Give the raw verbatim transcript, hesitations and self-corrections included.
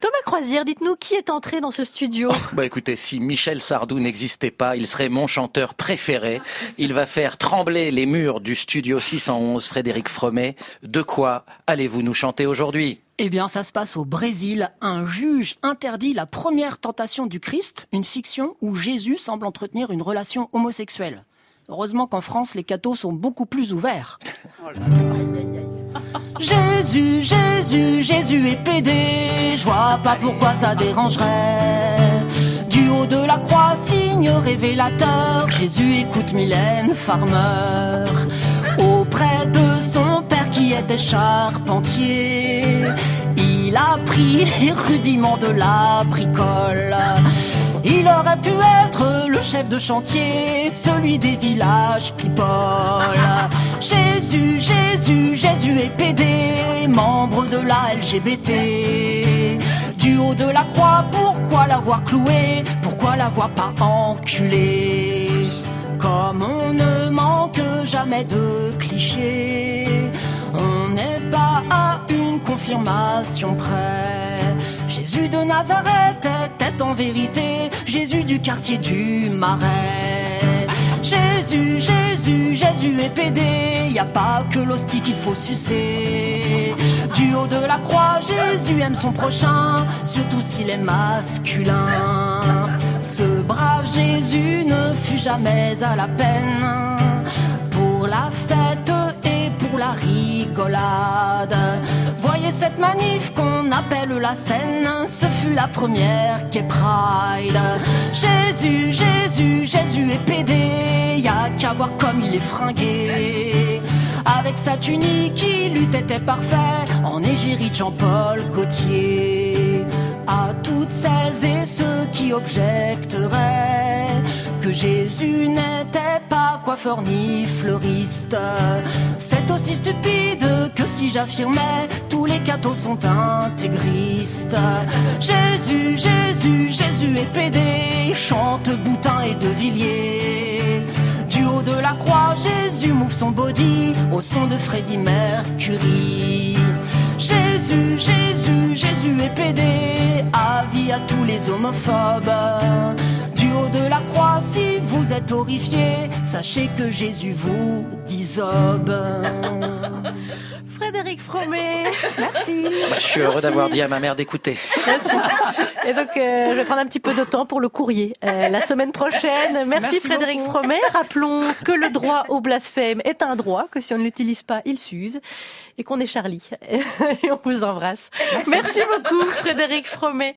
Thomas Croisière, dites-nous qui est entré dans ce studio. Bah écoutez, si Michel Sardou n'existait pas, il serait mon chanteur préféré. Il va faire trembler les murs du studio six cent onze, Frédéric Fromet. De quoi allez-vous nous chanter aujourd'hui ? Eh bien, ça se passe au Brésil. Un juge interdit la première tentation du Christ, une fiction où Jésus semble entretenir une relation homosexuelle. Heureusement qu'en France, les cathos sont beaucoup plus ouverts. Jésus, Jésus, Jésus est pédé, je vois pas pourquoi ça dérangerait. Du haut de la croix, signe révélateur, Jésus écoute Mylène Farmer. Auprès de son père qui était charpentier, il a appris les rudiments de la bricole. Il aurait pu être le chef de chantier, celui des villages people. Jésus, Jésus, Jésus est pédé, membre de la L G B T. Du haut de la croix, pourquoi l'avoir cloué? Pourquoi l'avoir pas enculé? Comme on ne manque jamais de clichés, on n'est pas à une confirmation près. Jésus de Nazareth était en vérité Jésus du quartier du Marais. Jésus, Jésus, Jésus est pédé, y a pas que l'hostie qu'il faut sucer. Du haut de la croix, Jésus aime son prochain, surtout s'il est masculin. Ce brave Jésus ne fut jamais à la peine pour la fête et pour la rigolade. Voyez cette manif qu'on appelle la scène, ce fut la première qu'est Pride. Jésus, Jésus, Jésus est pédé, y a qu'à voir comme il est fringué. Avec sa tunique, il eût été parfait en égérie de Jean-Paul Gaultier. À toutes celles et ceux qui objecteraient que Jésus n'était pas coiffeur ni fleuriste, c'est aussi stupide que si j'affirmais tous les cathos sont intégristes. Jésus, Jésus, Jésus est pédé, chante Boutin et De Villiers. Du haut de la croix, Jésus move son body au son de Freddie Mercury. Jésus, Jésus, Jésus est pédé, avis à tous les homophobes. Du haut de la croix, si vous êtes horrifiés, sachez que Jésus vous disobe. Frédéric Fromet. Merci. Bah, je suis heureux d'avoir dit à ma mère d'écouter. Merci. Et donc, euh, je vais prendre un petit peu de temps pour le courrier euh, la semaine prochaine. Merci, Merci Frédéric beaucoup. Fromet. Rappelons que le droit au blasphème est un droit, que si on ne l'utilise pas, il s'use, et qu'on est Charlie. Et on vous embrasse. Merci, Merci beaucoup, Frédéric Fromet.